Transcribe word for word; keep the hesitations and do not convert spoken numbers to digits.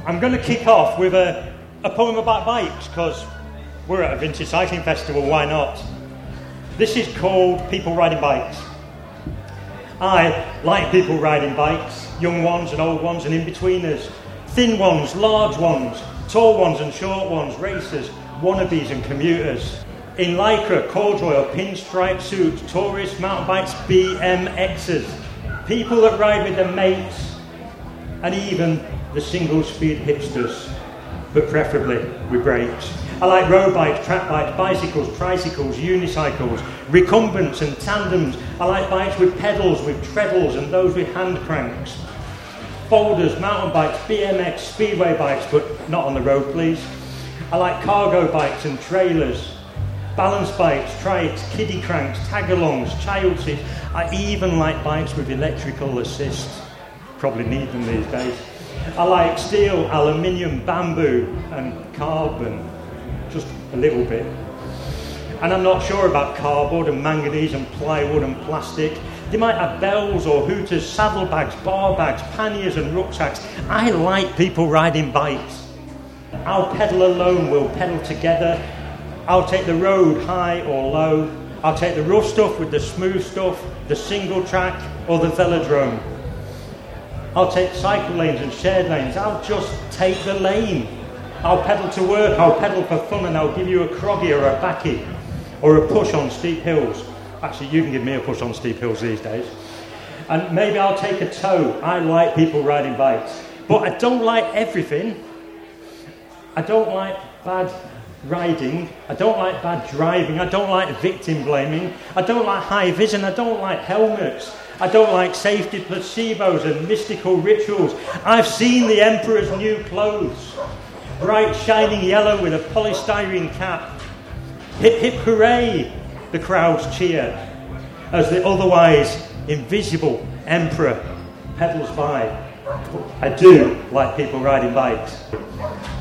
I'm going to kick off with a, a poem about bikes, because we're at a vintage cycling festival, why not? This is called People Riding Bikes. I like people riding bikes, young ones and old ones and in-betweeners, thin ones, large ones, tall ones and short ones, racers, wannabes and commuters. In lycra, corduroy or pinstripe suits, tourists, mountain bikes, B M Xs, people that ride with their mates, and even the single-speed hipsters, but preferably with brakes. I like road bikes, track bikes, bicycles, tricycles, unicycles, recumbents and tandems. I like bikes with pedals, with treadles, and those with hand cranks. Folders, mountain bikes, B M X, speedway bikes, but not on the road, please. I like cargo bikes and trailers, balance bikes, trikes, kiddie cranks, tag-alongs, child seats. I even like bikes with electrical assist. Probably need them these days. I like steel, aluminium, bamboo, and carbon. Just a little bit. And I'm not sure about cardboard and manganese and plywood and plastic. They might have bells or hooters, saddlebags, bar bags, panniers and rucksacks. I like people riding bikes. I'll pedal alone, we'll pedal together. I'll take the road high or low. I'll take the rough stuff with the smooth stuff, the single track or the velodrome. I'll take cycle lanes and shared lanes. I'll just take the lane. I'll pedal to work, I'll pedal for fun, and I'll give you a croggy or a backy or a push on steep hills. Actually, you can give me a push on steep hills these days. And maybe I'll take a tow. I like people riding bikes. But I don't like everything. I don't like bad riding. I don't like bad driving. I don't like victim blaming. I don't like high vision. I don't like helmets. I don't like safety placebos and mystical rituals. I've seen the Emperor's new clothes. Bright shining yellow with a polystyrene cap. Hip hip hooray, the crowds cheer as the otherwise invisible Emperor pedals by. I do like people riding bikes.